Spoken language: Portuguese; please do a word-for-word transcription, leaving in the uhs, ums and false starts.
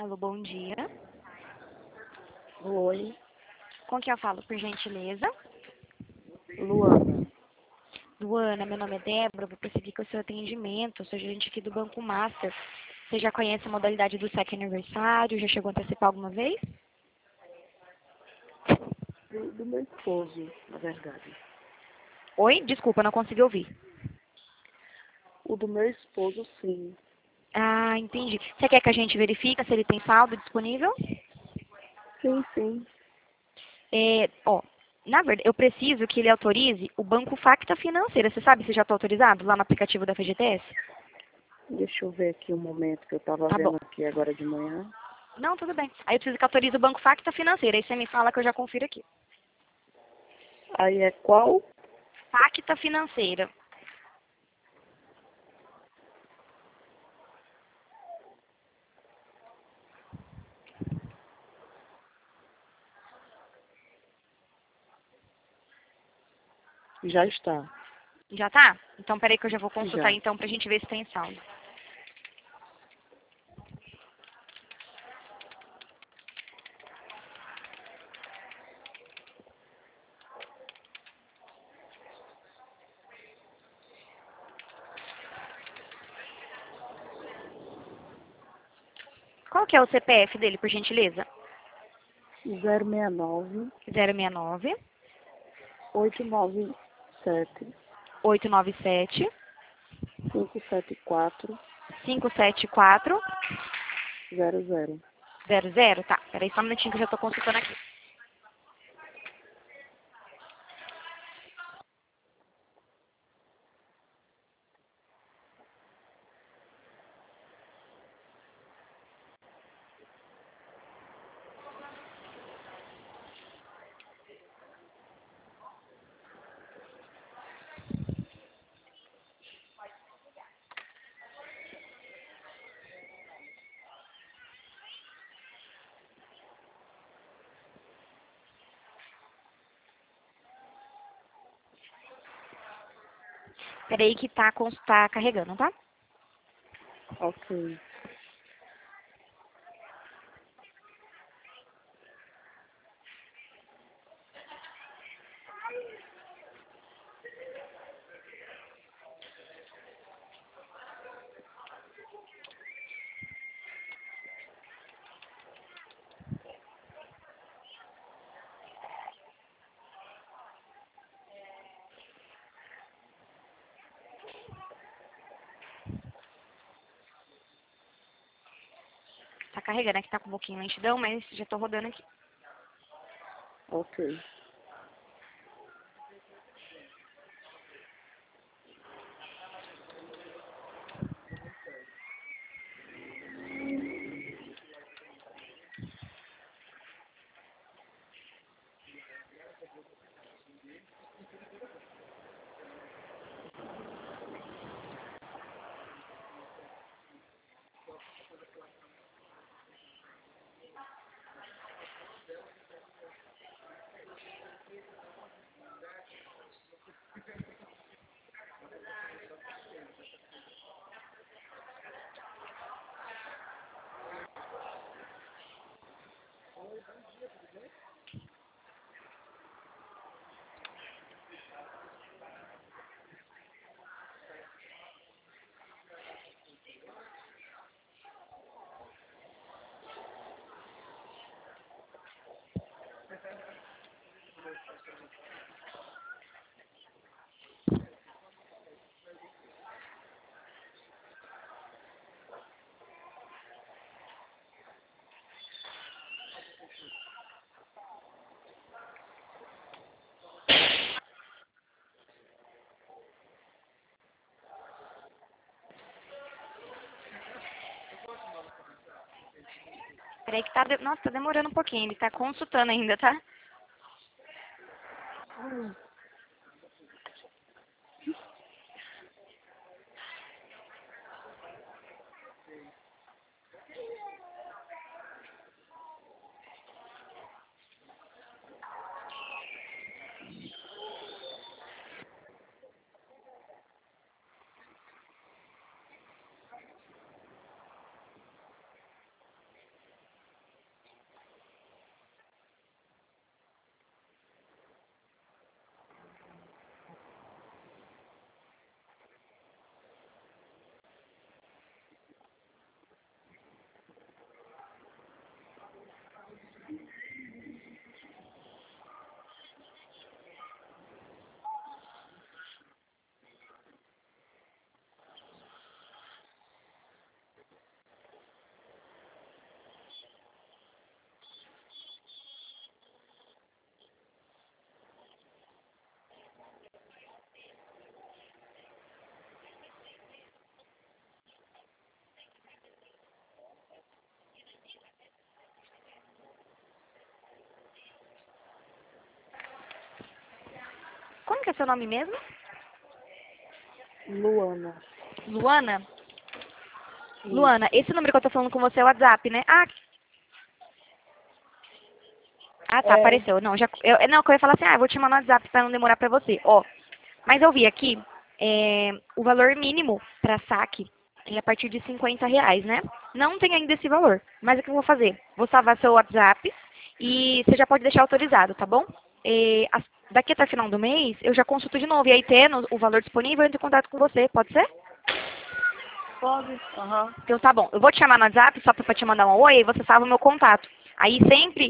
Alô, bom dia. Oi, Com quem eu falo, por gentileza? Luana. Luana, meu nome é Débora, vou prosseguir com o seu atendimento. Eu sou gerente aqui do Banco Master. Você já conhece a modalidade do saque aniversário? Já chegou a antecipar alguma vez? Do, do meu esposo, na verdade. Oi? Desculpa, não consegui ouvir. O do meu esposo, sim. Ah, entendi. Você quer que a gente verifique se ele tem saldo disponível? Sim, sim. É, ó, na verdade, eu preciso que ele autorize o Banco Facta Financeira. Você sabe se já está autorizado lá no aplicativo da F G T S? Deixa eu ver aqui um momento que eu estava Tá bom. vendo aqui agora de manhã. Não, tudo bem. Aí eu preciso que autorize o Banco Facta Financeira. Aí você me fala que eu já confiro aqui. Aí é qual? Facta Financeira. Já está. Já tá? Então peraí que eu já vou consultar Já. então pra gente ver se tem saldo. Qual que é o C P F dele, por gentileza? zero seis nove, zero seis nove, oito nove sete, oito nove sete, cinco sete quatro, cinco sete quatro, zero zero. zero zero. Tá, peraí só um minutinho que eu já tô consultando aqui. Peraí que tá, cons- tá carregando, tá? Ok. Tá carregando, aqui tá com um pouquinho de lentidão, mas já tô rodando aqui. Ok. Peraí que tá, de- nossa, tá demorando um pouquinho, ele tá consultando ainda, tá? que é seu nome mesmo? Luana. Luana? Isso. Luana, esse número que eu tô falando com você é o WhatsApp, né? Ah, ah tá, É. apareceu. Não, já, eu, não, que eu ia falar assim, ah, eu vou te mandar no WhatsApp pra não demorar pra você. Ó, mas eu vi aqui, é, o valor mínimo pra saque é a partir de cinquenta reais, né? Não tem ainda esse valor, mas o que eu vou fazer? Vou salvar seu WhatsApp e você já pode deixar autorizado, tá bom? E, as- daqui até o final do mês, eu já consulto de novo. E aí, tendo o valor disponível, eu entro em contato com você, pode ser? Pode? Aham. Então tá bom, eu vou te chamar no WhatsApp só pra pra te mandar um oi e você salva o meu contato. Aí sempre